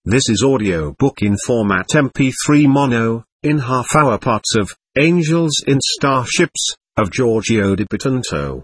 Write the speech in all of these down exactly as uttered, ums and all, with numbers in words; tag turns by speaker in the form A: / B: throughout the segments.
A: This is audiobook in format M P three mono, in half-hour parts of Angels in Starships, of Giorgio Di Pittanto.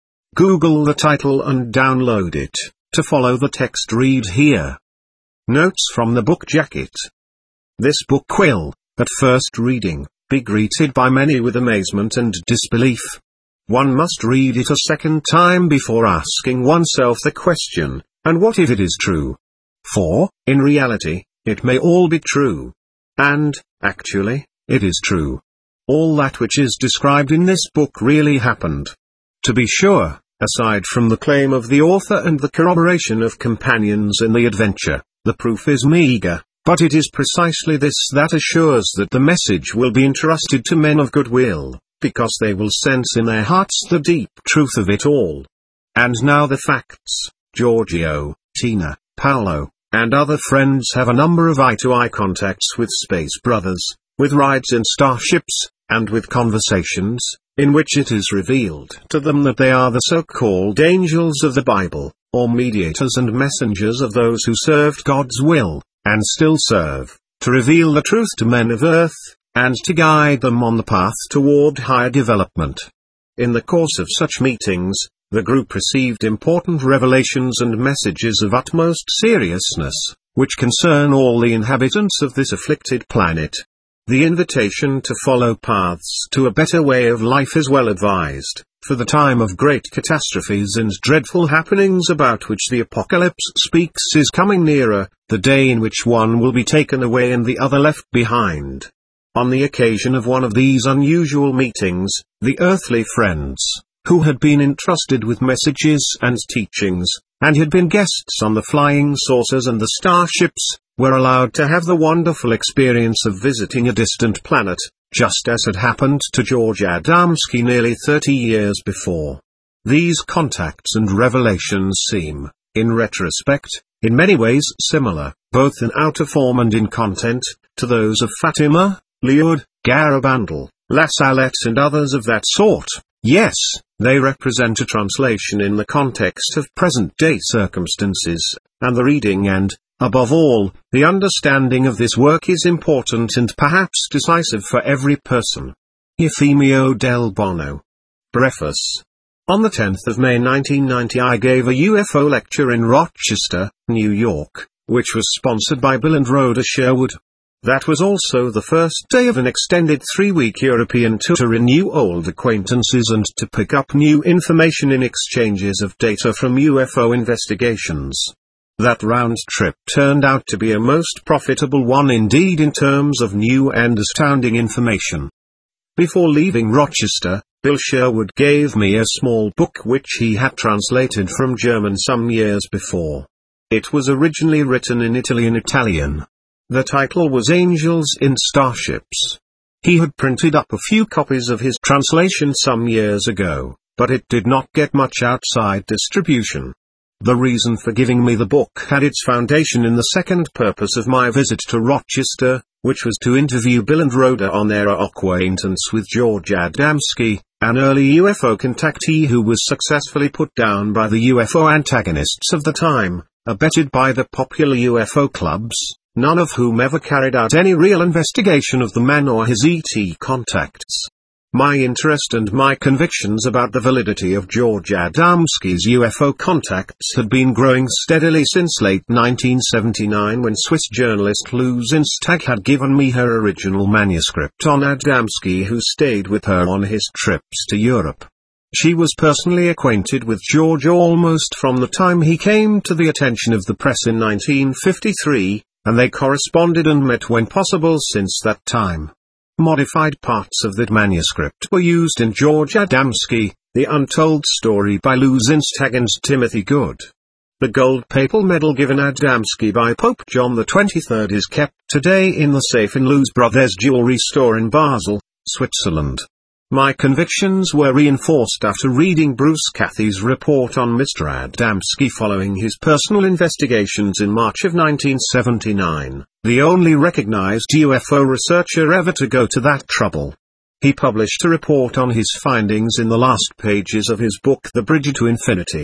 A: Google the title and download it, to follow the text read here. Notes from the book jacket. This book will, at first reading, be greeted by many with amazement and disbelief. One must read it a second time before asking oneself the question, and what if it is true? For, in reality, it may all be true. And, actually, it is true. All that which is described in this book really happened. To be sure, aside from the claim of the author and the corroboration of companions in the adventure, the proof is meager, but it is precisely this that assures that the message will be entrusted to men of goodwill, because they will sense in their hearts the deep truth of it all. And now the facts. Giorgio, Tina, Paolo, and other friends have a number of eye-to-eye contacts with Space Brothers, with rides in starships, and with conversations, in which it is revealed to them that they are the so-called angels of the Bible, or mediators and messengers of those who served God's will, and still serve, to reveal the truth to men of Earth, and to guide them on the path toward higher development. In the course of such meetings, the group received important revelations and messages of utmost seriousness, which concern all the inhabitants of this afflicted planet. The invitation to follow paths to a better way of life is well advised, for the time of great catastrophes and dreadful happenings about which the apocalypse speaks is coming nearer, the day in which one will be taken away and the other left behind. On the occasion of one of these unusual meetings, the earthly friends, who had been entrusted with messages and teachings, and had been guests on the flying saucers and the starships, were allowed to have the wonderful experience of visiting a distant planet, just as had happened to George Adamski nearly thirty years before. These contacts and revelations seem, in retrospect, in many ways similar, both in outer form and in content, to those of Fatima, Liud, Garabandal, La Salette and others of that sort. Yes, they represent a translation in the context of present-day circumstances, and the reading and, above all, the understanding of this work is important and perhaps decisive for every person. Euphemio Del Bono. Preface. On the tenth of May nineteen ninety I gave a U F O lecture in Rochester, New York, which was sponsored by Bill and Rhoda Sherwood. That was also the first day of an extended three-week European tour to renew old acquaintances and to pick up new information in exchanges of data from U F O investigations. That round trip turned out to be a most profitable one indeed in terms of new and astounding information. Before leaving Rochester, Bill Sherwood gave me a small book which he had translated from German some years before. It was originally written in Italian Italian. The title was Angels in Starships. He had printed up a few copies of his translation some years ago, but it did not get much outside distribution. The reason for giving me the book had its foundation in the second purpose of my visit to Rochester, which was to interview Bill and Rhoda on their acquaintance with George Adamski, an early U F O contactee who was successfully put down by the U F O antagonists of the time, abetted by the popular U F O clubs, none of whom ever carried out any real investigation of the man or his E T contacts. My interest and my convictions about the validity of George Adamski's U F O contacts had been growing steadily since late nineteen seventy-nine when Swiss journalist Lou Zinstag had given me her original manuscript on Adamski, who stayed with her on his trips to Europe. She was personally acquainted with George almost from the time he came to the attention of the press in nineteen fifty-three, and they corresponded and met when possible since that time. Modified parts of that manuscript were used in George Adamski, The Untold Story by Lou Zinstag and Timothy Good. The gold papal medal given Adamski by Pope John the twenty-third is kept today in the safe in Lou's brother's jewelry store in Basel, Switzerland. My convictions were reinforced after reading Bruce Cathy's report on Mister Adamski following his personal investigations in March of nineteen seventy-nine, the only recognized U F O researcher ever to go to that trouble. He published a report on his findings in the last pages of his book The Bridge to Infinity.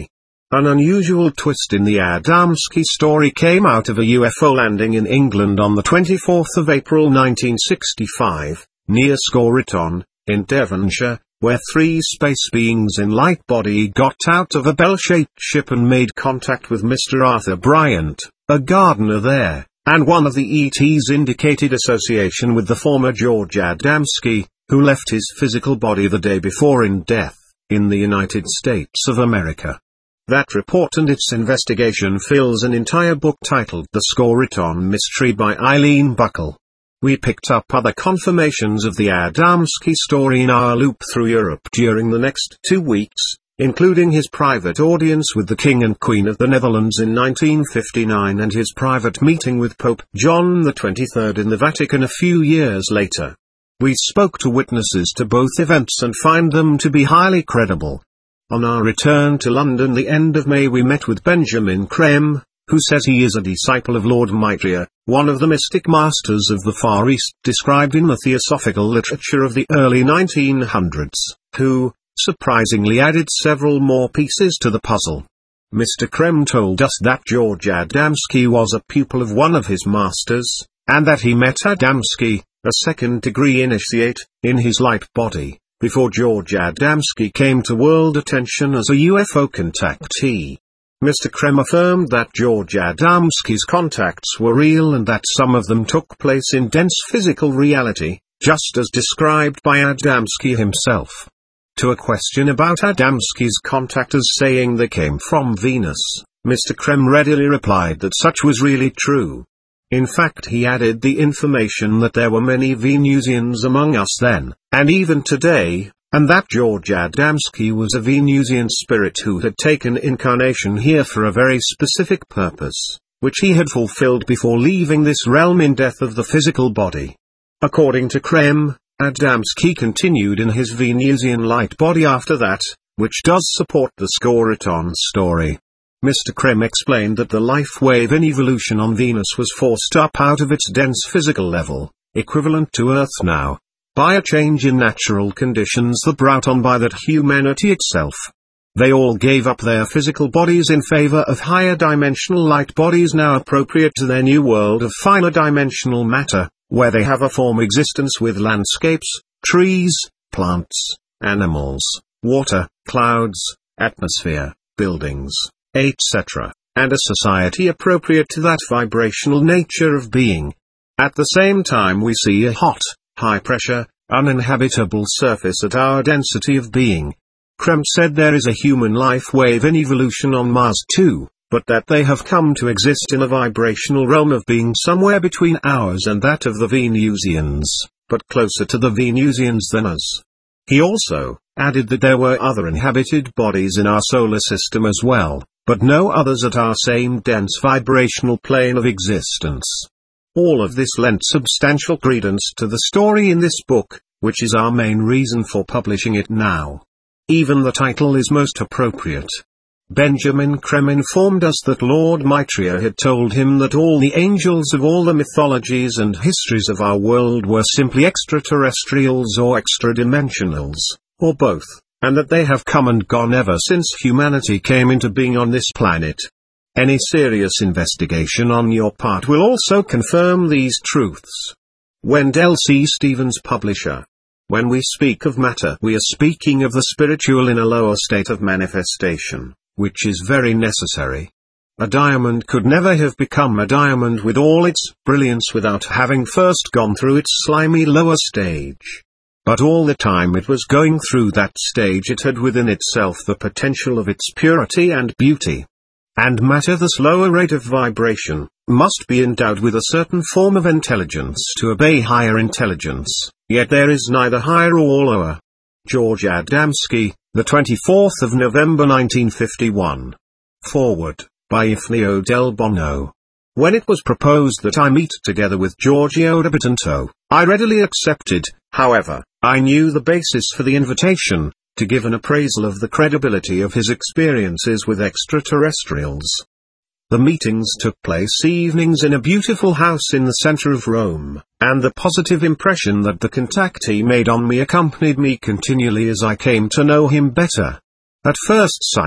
A: An unusual twist in the Adamski story came out of a U F O landing in England on the twenty-fourth of April nineteen sixty-five, near Skoriton, in Devonshire, where three space beings in light body got out of a bell-shaped ship and made contact with Mister Arthur Bryant, a gardener there, and one of the E Ts indicated association with the former George Adamski, who left his physical body the day before in death, in the United States of America. That report and its investigation fills an entire book titled The Skoriton Mystery by Eileen Buckle. We picked up other confirmations of the Adamski story in our loop through Europe during the next two weeks, including his private audience with the King and Queen of the Netherlands in nineteen fifty-nine and his private meeting with Pope John the twenty-third in the Vatican a few years later. We spoke to witnesses to both events and find them to be highly credible. On our return to London the end of May we met with Benjamin Creme, who says he is a disciple of Lord Maitreya, one of the mystic masters of the Far East described in the theosophical literature of the early nineteen hundreds, who, surprisingly added several more pieces to the puzzle. Mister Creme told us that George Adamski was a pupil of one of his masters, and that he met Adamski, a second-degree initiate, in his light body, before George Adamski came to world attention as a U F O contactee. Mister Creme affirmed that George Adamski's contacts were real and that some of them took place in dense physical reality, just as described by Adamski himself. To a question about Adamski's contactors saying they came from Venus, Mister Creme readily replied that such was really true. In fact, he added the information that there were many Venusians among us then, and even today, and that George Adamski was a Venusian spirit who had taken incarnation here for a very specific purpose, which he had fulfilled before leaving this realm in death of the physical body. According to Creme, Adamski continued in his Venusian light body after that, which does support the Skoriton story. Mister Creme explained that the life wave in evolution on Venus was forced up out of its dense physical level, equivalent to Earth now, by a change in natural conditions that brought on by that humanity itself. They all gave up their physical bodies in favor of higher dimensional light bodies now appropriate to their new world of finer dimensional matter, where they have a form existence with landscapes, trees, plants, animals, water, clouds, atmosphere, buildings, et cetera, and a society appropriate to that vibrational nature of being. At the same time we see a hot, high-pressure, uninhabitable surface at our density of being. Creme said there is a human life wave in evolution on Mars too, but that they have come to exist in a vibrational realm of being somewhere between ours and that of the Venusians, but closer to the Venusians than us. He also added that there were other inhabited bodies in our solar system as well, but no others at our same dense vibrational plane of existence. All of this lent substantial credence to the story in this book, which is our main reason for publishing it now. Even the title is most appropriate. Benjamin Creme informed us that Lord Maitreya had told him that all the angels of all the mythologies and histories of our world were simply extraterrestrials or extra-dimensionals, or both, and that they have come and gone ever since humanity came into being on this planet. Any serious investigation on your part will also confirm these truths. Wendell C. Stevens, publisher. When we speak of matter, we are speaking of the spiritual in a lower state of manifestation, which is very necessary. A diamond could never have become a diamond with all its brilliance without having first gone through its slimy lower stage. But all the time it was going through that stage it had within itself the potential of its purity and beauty. And matter, this lower rate of vibration, must be endowed with a certain form of intelligence to obey higher intelligence, yet there is neither higher or lower. George Adamski, the twenty-fourth of November nineteen fifty-one. Forward, by Ifnio del Bono. When it was proposed that I meet together with Giorgio de Bitonto, I readily accepted. However, I knew the basis for the invitation, to give an appraisal of the credibility of his experiences with extraterrestrials. The meetings took place evenings in a beautiful house in the center of Rome, and the positive impression that the contactee made on me accompanied me continually as I came to know him better. At first sight,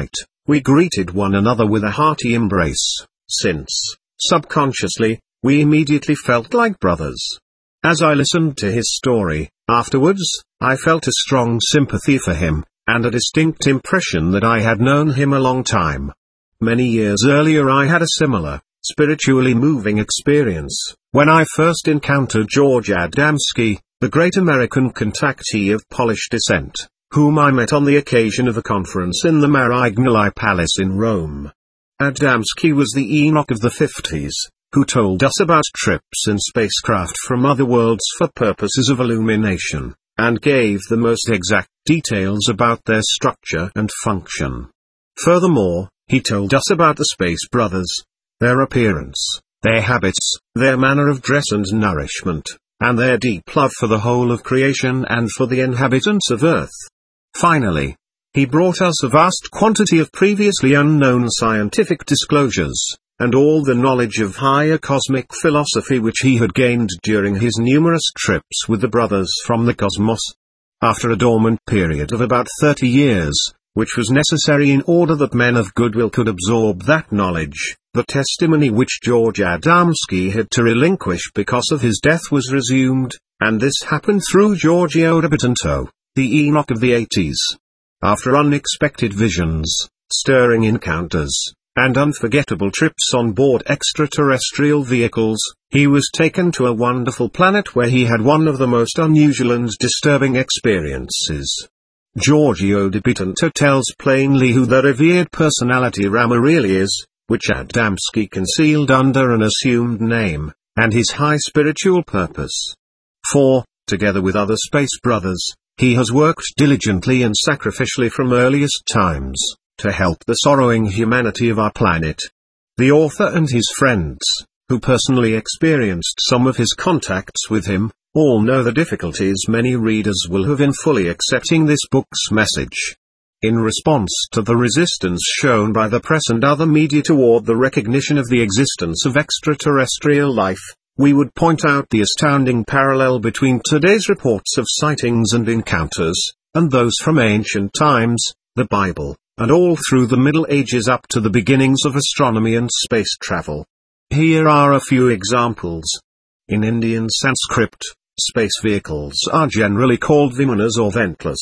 A: We greeted one another with a hearty embrace, since, subconsciously, we immediately felt like brothers. As I listened to his story, afterwards, I felt a strong sympathy for him, and a distinct impression that I had known him a long time. Many years earlier I had a similar, spiritually moving experience, when I first encountered George Adamski, the great American contactee of Polish descent, whom I met on the occasion of a conference in the Marignolai Palace in Rome. Adamski was the Enoch of the fifties, who told us about trips in spacecraft from other worlds for purposes of illumination, and gave the most exact details about their structure and function. Furthermore, he told us about the Space Brothers, their appearance, their habits, their manner of dress and nourishment, and their deep love for the whole of creation and for the inhabitants of Earth. Finally, he brought us a vast quantity of previously unknown scientific disclosures, and all the knowledge of higher cosmic philosophy which he had gained during his numerous trips with the brothers from the cosmos. After a dormant period of about thirty years, which was necessary in order that men of goodwill could absorb that knowledge, the testimony which George Adamski had to relinquish because of his death was resumed, and this happened through Giorgio de Bitonto, the Enoch of the eighties. After unexpected visions, stirring encounters, and unforgettable trips on board extraterrestrial vehicles, he was taken to a wonderful planet where he had one of the most unusual and disturbing experiences. Giorgio de Bitonto tells plainly who the revered personality Rama really is, which Adamski concealed under an assumed name, and his high spiritual purpose. For, together with other space brothers, he has worked diligently and sacrificially from earliest times, to help the sorrowing humanity of our planet. The author and his friends, who personally experienced some of his contacts with him, all know the difficulties many readers will have in fully accepting this book's message. In response to the resistance shown by the press and other media toward the recognition of the existence of extraterrestrial life, we would point out the astounding parallel between today's reports of sightings and encounters, and those from ancient times, the Bible, and all through the Middle Ages up to the beginnings of astronomy and space travel. Here are a few examples. In Indian Sanskrit, space vehicles are generally called Vimanas or Ventless.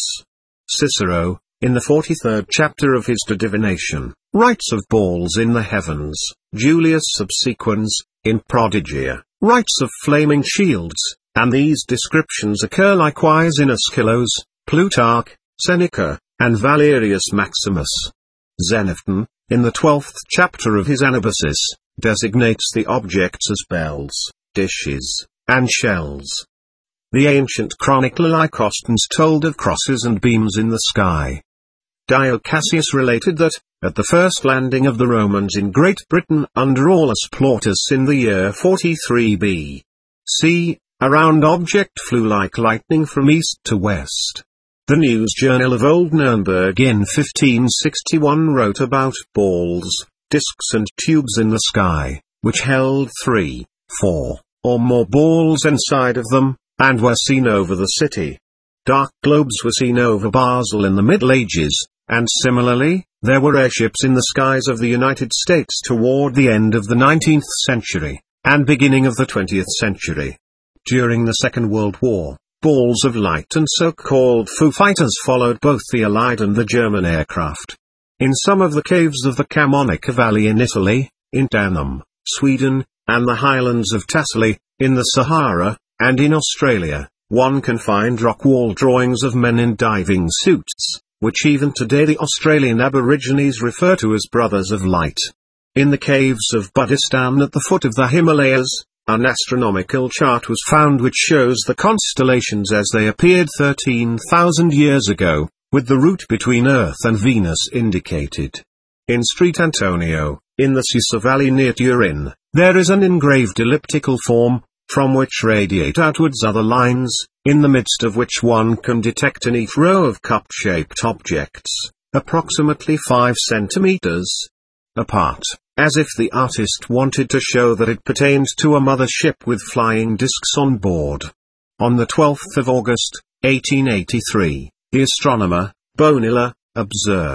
A: Cicero, in the forty-third chapter of his De Divination, writes of balls in the heavens. Julius Subsequens, in Prodigia, writes of flaming shields, and these descriptions occur likewise in Aeschylus, Plutarch, Seneca, and Valerius Maximus. Xenophon, in the twelfth chapter of his Anabasis, designates the objects as bells, dishes, and shells. The ancient chronicler Lycosthenes told of crosses and beams in the sky. Dio Cassius related that, at the first landing of the Romans in Great Britain under Aulus Plautus in the year forty-three B C, a round object flew like lightning from east to west. The News Journal of Old Nuremberg in fifteen sixty-one wrote about balls, discs and tubes in the sky, which held three, four, or more balls inside of them, and were seen over the city. Dark globes were seen over Basel in the Middle Ages, and similarly, there were airships in the skies of the United States toward the end of the nineteenth century, and beginning of the twentieth century. During the Second World War, balls of light and so-called Foo Fighters followed both the Allied and the German aircraft. In some of the caves of the Camonica Valley in Italy, in Danum, Sweden, and the highlands of Tassili, in the Sahara, and in Australia, one can find rock wall drawings of men in diving suits, which even today the Australian Aborigines refer to as Brothers of Light. In the caves of Buddhistan at the foot of the Himalayas, an astronomical chart was found which shows the constellations as they appeared thirteen thousand years ago, with the route between Earth and Venus indicated. In Street Antonio, in the Susa Valley near Turin, there is an engraved elliptical form, from which radiate outwards other lines, in the midst of which one can detect a neat row of cup-shaped objects, approximately five centimeters apart, as if the artist wanted to show that it pertained to a mother ship with flying discs on board. On the twelfth of August, eighteen eighty-three, the astronomer, Bonilla, observed,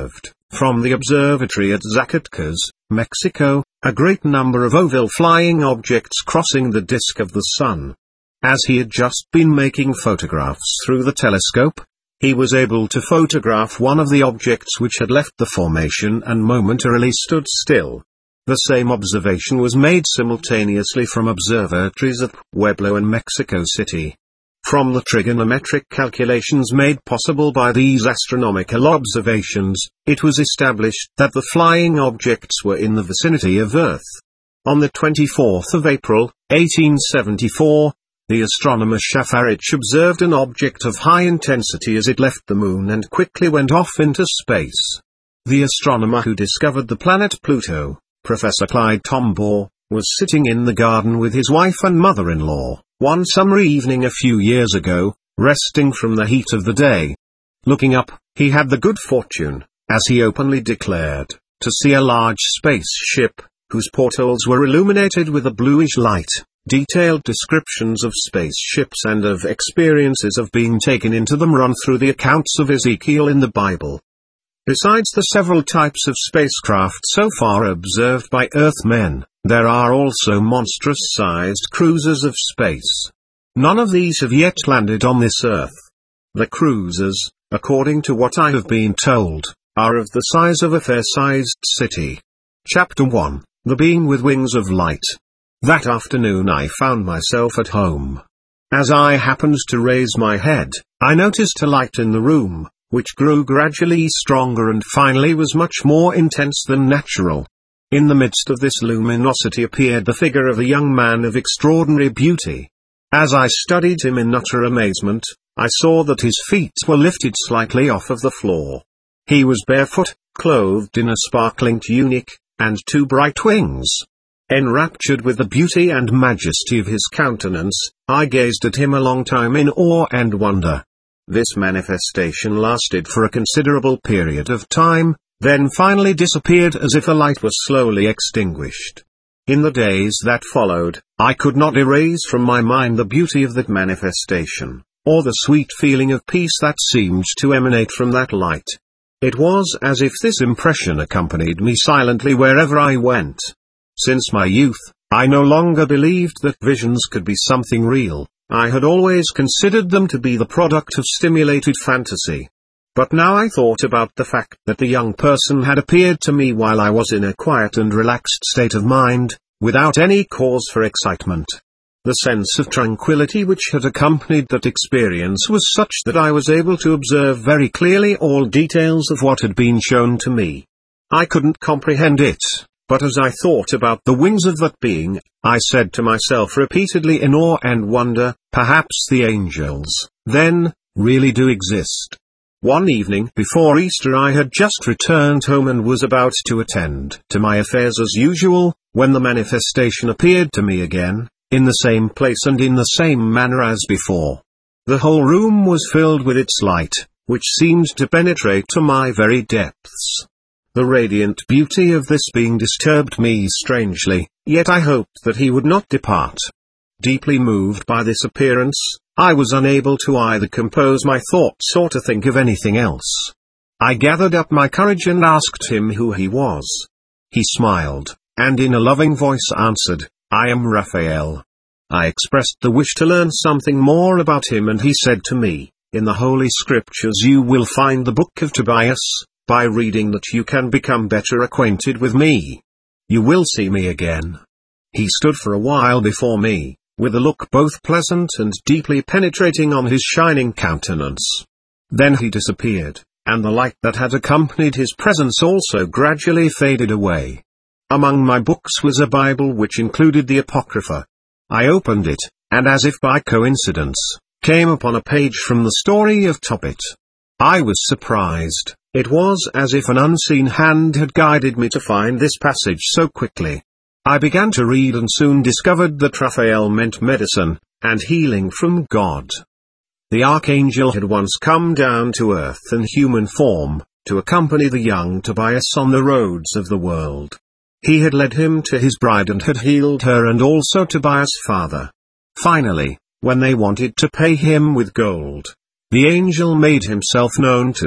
A: From the observatory at Zacatecas, Mexico, a great number of oval flying objects crossing the disk of the sun. As he had just been making photographs through the telescope, he was able to photograph one of the objects which had left the formation and momentarily stood still. The same observation was made simultaneously from observatories at Pueblo and Mexico City. From the trigonometric calculations made possible by these astronomical observations, it was established that the flying objects were in the vicinity of Earth. On the twenty-fourth of April, eighteen seventy-four, the astronomer Schafarich observed an object of high intensity as it left the moon and quickly went off into space. The astronomer who discovered the planet Pluto, Professor Clyde Tombaugh, was sitting in the garden with his wife and mother-in-law, one summer evening a few years ago, resting from the heat of the day. Looking up, he had the good fortune, as he openly declared, to see a large spaceship, whose portholes were illuminated with a bluish light. Detailed descriptions of spaceships and of experiences of being taken into them run through the accounts of Ezekiel in the Bible. Besides the several types of spacecraft so far observed by Earthmen, there are also monstrous-sized cruisers of space. None of these have yet landed on this Earth. The cruisers, according to what I have been told, are of the size of a fair-sized city. Chapter one, The Being with Wings of Light. That afternoon I found myself at home. As I happened to raise my head, I noticed a light in the room, which grew gradually stronger and finally was much more intense than natural. In the midst of this luminosity appeared the figure of a young man of extraordinary beauty. As I studied him in utter amazement, I saw that his feet were lifted slightly off of the floor. He was barefoot, clothed in a sparkling tunic, and two bright wings. Enraptured with the beauty and majesty of his countenance, I gazed at him a long time in awe and wonder. This manifestation lasted for a considerable period of time, then finally disappeared as if a light was slowly extinguished. In the days that followed, I could not erase from my mind the beauty of that manifestation, or the sweet feeling of peace that seemed to emanate from that light. It was as if this impression accompanied me silently wherever I went. Since my youth, I no longer believed that visions could be something real. I had always considered them to be the product of stimulated fantasy. But now I thought about the fact that the young person had appeared to me while I was in a quiet and relaxed state of mind, without any cause for excitement. The sense of tranquility which had accompanied that experience was such that I was able to observe very clearly all details of what had been shown to me. I couldn't comprehend it. But as I thought about the wings of that being, I said to myself repeatedly in awe and wonder, perhaps the angels, then, really do exist. One evening before Easter I had just returned home and was about to attend to my affairs as usual, when the manifestation appeared to me again, in the same place and in the same manner as before. The whole room was filled with its light, which seemed to penetrate to my very depths. The radiant beauty of this being disturbed me strangely, yet I hoped that he would not depart. Deeply moved by this appearance, I was unable to either compose my thoughts or to think of anything else. I gathered up my courage and asked him who he was. He smiled, and in a loving voice answered, "I am Raphael." I expressed the wish to learn something more about him and he said to me, "In the Holy Scriptures you will find the book of Tobias. By reading that you can become better acquainted with me. You will see me again." He stood for a while before me, with a look both pleasant and deeply penetrating on his shining countenance. Then he disappeared, and the light that had accompanied his presence also gradually faded away. Among my books was a Bible which included the Apocrypha. I opened it, and as if by coincidence, came upon a page from the story of Tophet. I was surprised. It was as if an unseen hand had guided me to find this passage so quickly. I began to read and soon discovered that Raphael meant medicine, and healing from God. The archangel had once come down to earth in human form, to accompany the young Tobias on the roads of the world. He had led him to his bride and had healed her and also Tobias' father. Finally, when they wanted to pay him with gold, the angel made himself known to them,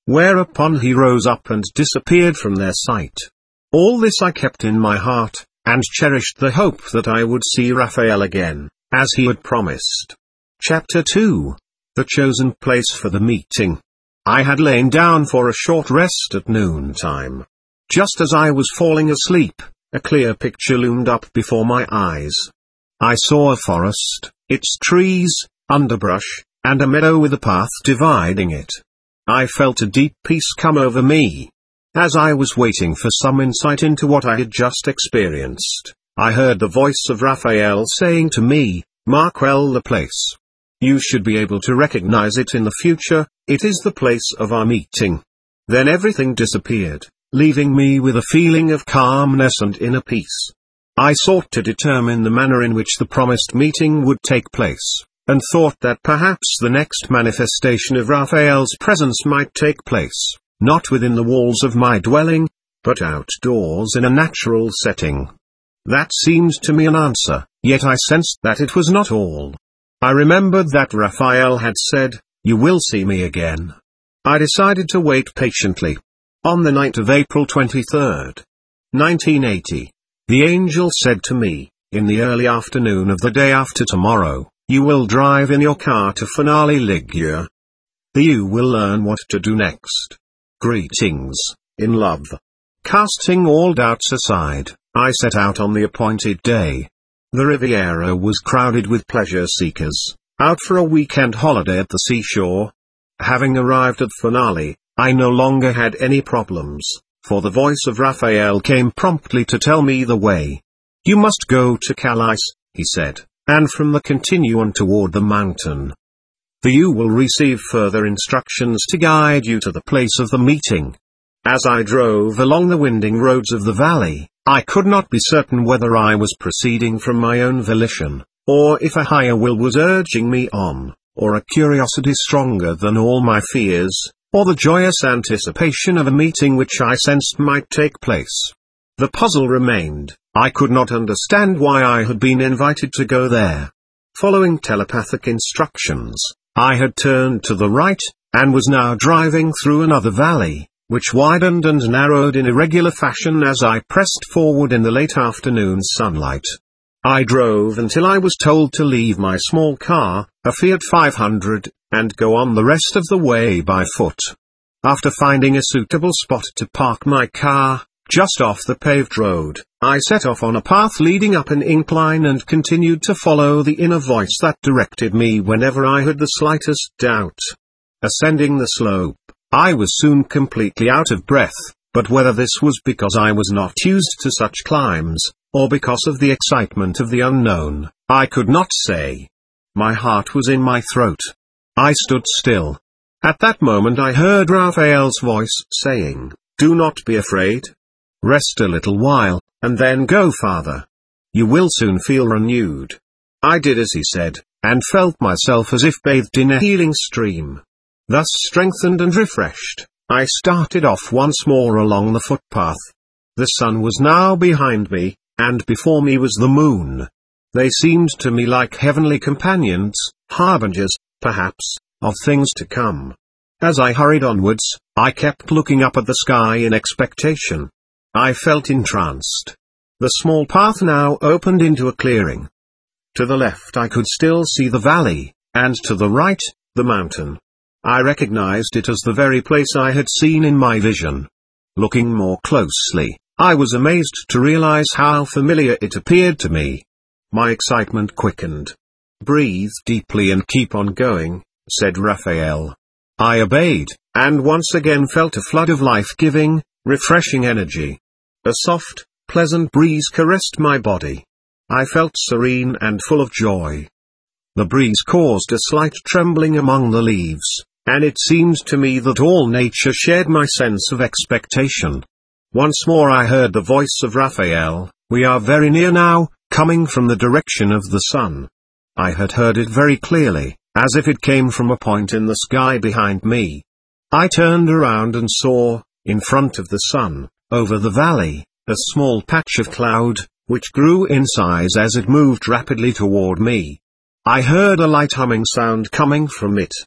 A: whereupon he rose up and disappeared from their sight. All this I kept in my heart, and cherished the hope that I would see Raphael again, as he had promised. Chapter two. The chosen place for the meeting. I had lain down for a short rest at noontime. Just as I was falling asleep, a clear picture loomed up before my eyes. I saw a forest, its trees, underbrush, and a meadow with a path dividing it. I felt a deep peace come over me. As I was waiting for some insight into what I had just experienced, I heard the voice of Raphael saying to me, "Mark well the place. You should be able to recognize it in the future, it is the place of our meeting." Then everything disappeared, leaving me with a feeling of calmness and inner peace. I sought to determine the manner in which the promised meeting would take place, and thought that perhaps the next manifestation of Raphael's presence might take place, not within the walls of my dwelling, but outdoors in a natural setting. That seemed to me an answer, yet I sensed that it was not all. I remembered that Raphael had said, "You will see me again." I decided to wait patiently. On the night of April twenty-third, nineteen eighty, the angel said to me, "In the early afternoon of the day after tomorrow, you will drive in your car to Finale Ligure. You will learn what to do next. Greetings, in love." Casting all doubts aside, I set out on the appointed day. The Riviera was crowded with pleasure seekers, out for a weekend holiday at the seashore. Having arrived at Finale, I no longer had any problems, for the voice of Raphael came promptly to tell me the way. "You must go to Calais," he said, "and from the continue on toward the mountain. There you will receive further instructions to guide you to the place of the meeting." As I drove along the winding roads of the valley, I could not be certain whether I was proceeding from my own volition, or if a higher will was urging me on, or a curiosity stronger than all my fears, or the joyous anticipation of a meeting which I sensed might take place. The puzzle remained. I could not understand why I had been invited to go there. Following telepathic instructions, I had turned to the right, and was now driving through another valley, which widened and narrowed in irregular fashion as I pressed forward in the late afternoon sunlight. I drove until I was told to leave my small car, a Fiat five hundred, and go on the rest of the way by foot. After finding a suitable spot to park my car, just off the paved road, I set off on a path leading up an incline and continued to follow the inner voice that directed me whenever I had the slightest doubt. Ascending the slope, I was soon completely out of breath, but whether this was because I was not used to such climbs, or because of the excitement of the unknown, I could not say. My heart was in my throat. I stood still. At that moment I heard Raphael's voice saying, "Do not be afraid. Rest a little while, and then go farther. You will soon feel renewed." I did as he said, and felt myself as if bathed in a healing stream. Thus strengthened and refreshed, I started off once more along the footpath. The sun was now behind me, and before me was the moon. They seemed to me like heavenly companions, harbingers, perhaps, of things to come. As I hurried onwards, I kept looking up at the sky in expectation. I felt entranced. The small path now opened into a clearing. To the left I could still see the valley, and to the right, the mountain. I recognized it as the very place I had seen in my vision. Looking more closely, I was amazed to realize how familiar it appeared to me. My excitement quickened. "Breathe deeply and keep on going," said Raphael. I obeyed, and once again felt a flood of life-giving, refreshing energy. A soft, pleasant breeze caressed my body. I felt serene and full of joy. The breeze caused a slight trembling among the leaves, and it seemed to me that all nature shared my sense of expectation. Once more I heard the voice of Raphael, "We are very near now, coming from the direction of the sun." I had heard it very clearly, as if it came from a point in the sky behind me. I turned around and saw, in front of the sun, over the valley, a small patch of cloud, which grew in size as it moved rapidly toward me. I heard a light humming sound coming from it.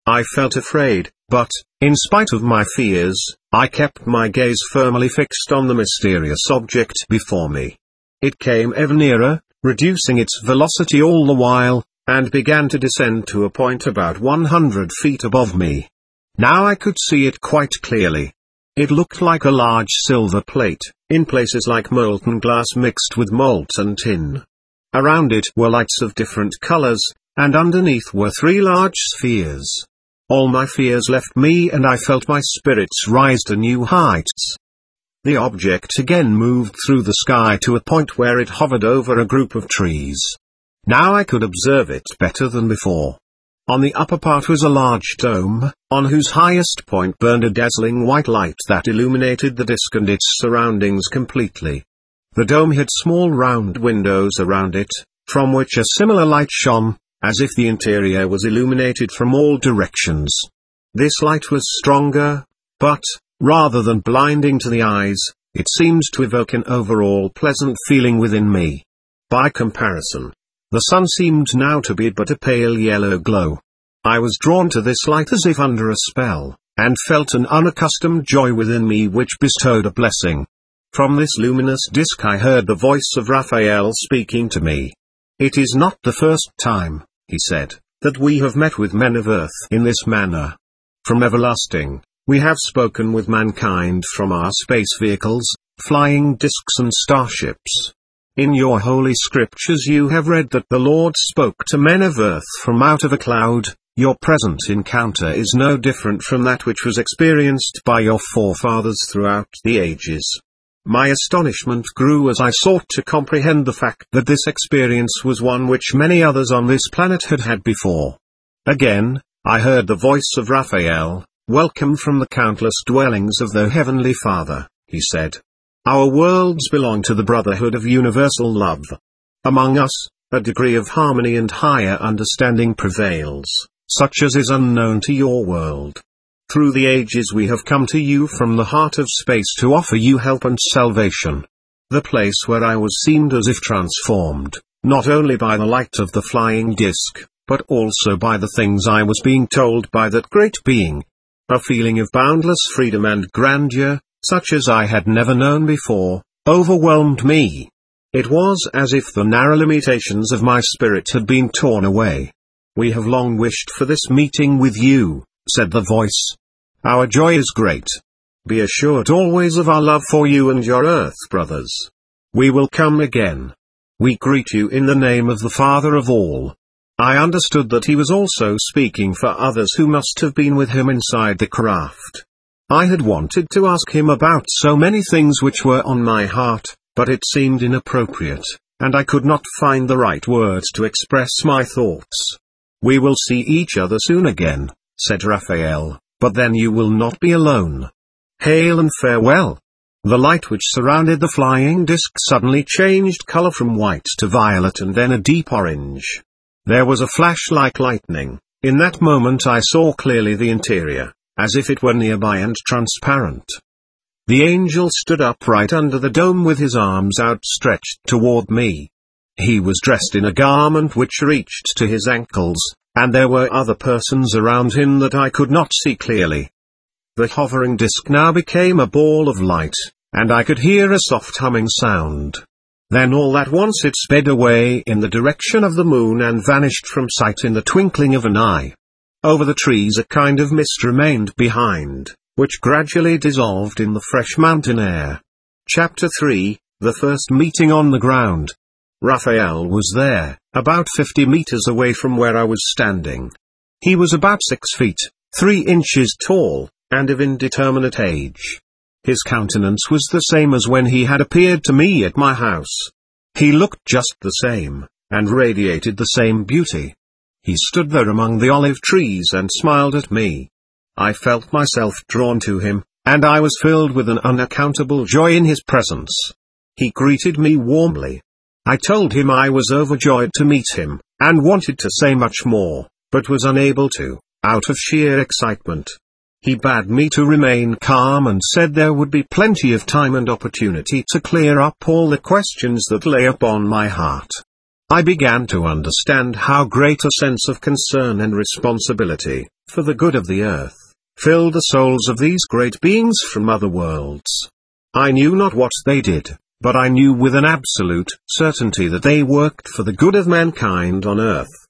A: I felt afraid, but, in spite of my fears, I kept my gaze firmly fixed on the mysterious object before me. It came ever nearer, reducing its velocity all the while, and began to descend to a point about one hundred feet above me. Now I could see it quite clearly. It looked like a large silver plate, in places like molten glass mixed with molten tin. Around it were lights of different colors, and underneath were three large spheres. All my fears left me and I felt my spirits rise to new heights. The object again moved through the sky to a point where it hovered over a group of trees. Now I could observe it better than before. On the upper part was a large dome, on whose highest point burned a dazzling white light that illuminated the disk and its surroundings completely. The dome had small round windows around it, from which a similar light shone, as if the interior was illuminated from all directions. This light was stronger, but, rather than blinding to the eyes, it seemed to evoke an overall pleasant feeling within me. By comparison, the sun seemed now to be but a pale yellow glow. I was drawn to this light as if under a spell, and felt an unaccustomed joy within me which bestowed a blessing. From this luminous disk I heard the voice of Raphael speaking to me. "It is not the first time," he said, "that we have met with men of earth in this manner. From everlasting, we have spoken with mankind from our space vehicles, flying disks and starships. In your holy scriptures you have read that the Lord spoke to men of earth from out of a cloud. Your present encounter is no different from that which was experienced by your forefathers throughout the ages." My astonishment grew as I sought to comprehend the fact that this experience was one which many others on this planet had had before. Again, I heard the voice of Raphael. "Welcome from the countless dwellings of the Heavenly Father," he said. "Our worlds belong to the brotherhood of universal love. Among us, a degree of harmony and higher understanding prevails, such as is unknown to your world. Through the ages we have come to you from the heart of space to offer you help and salvation." The place where I was seemed as if transformed, not only by the light of the flying disk, but also by the things I was being told by that great being. A feeling of boundless freedom and grandeur, such as I had never known before, overwhelmed me. It was as if the narrow limitations of my spirit had been torn away. "We have long wished for this meeting with you," said the voice. "Our joy is great. Be assured always of our love for you and your earth brothers. We will come again. We greet you in the name of the Father of all." I understood that he was also speaking for others who must have been with him inside the craft. I had wanted to ask him about so many things which were on my heart, but it seemed inappropriate, and I could not find the right words to express my thoughts. "We will see each other soon again," said Raphael, "but then you will not be alone. Hail and farewell." The light which surrounded the flying disk suddenly changed color from white to violet and then a deep orange. There was a flash like lightning. In that moment I saw clearly the interior, as if it were nearby and transparent. The angel stood upright under the dome with his arms outstretched toward me. He was dressed in a garment which reached to his ankles, and there were other persons around him that I could not see clearly. The hovering disk now became a ball of light, and I could hear a soft humming sound. Then all at once it sped away in the direction of the moon and vanished from sight in the twinkling of an eye. Over the trees a kind of mist remained behind, which gradually dissolved in the fresh mountain air. Chapter three, The First Meeting on the Ground. Raphael was there, about fifty meters away from where I was standing. He was about six feet, three inches tall, and of indeterminate age. His countenance was the same as when he had appeared to me at my house. He looked just the same, and radiated the same beauty. He stood there among the olive trees and smiled at me. I felt myself drawn to him, and I was filled with an unaccountable joy in his presence. He greeted me warmly. I told him I was overjoyed to meet him, and wanted to say much more, but was unable to, out of sheer excitement. He bade me to remain calm and said there would be plenty of time and opportunity to clear up all the questions that lay upon my heart. I began to understand how great a sense of concern and responsibility, for the good of the earth, filled the souls of these great beings from other worlds. I knew not what they did, but I knew with an absolute certainty that they worked for the good of mankind on earth.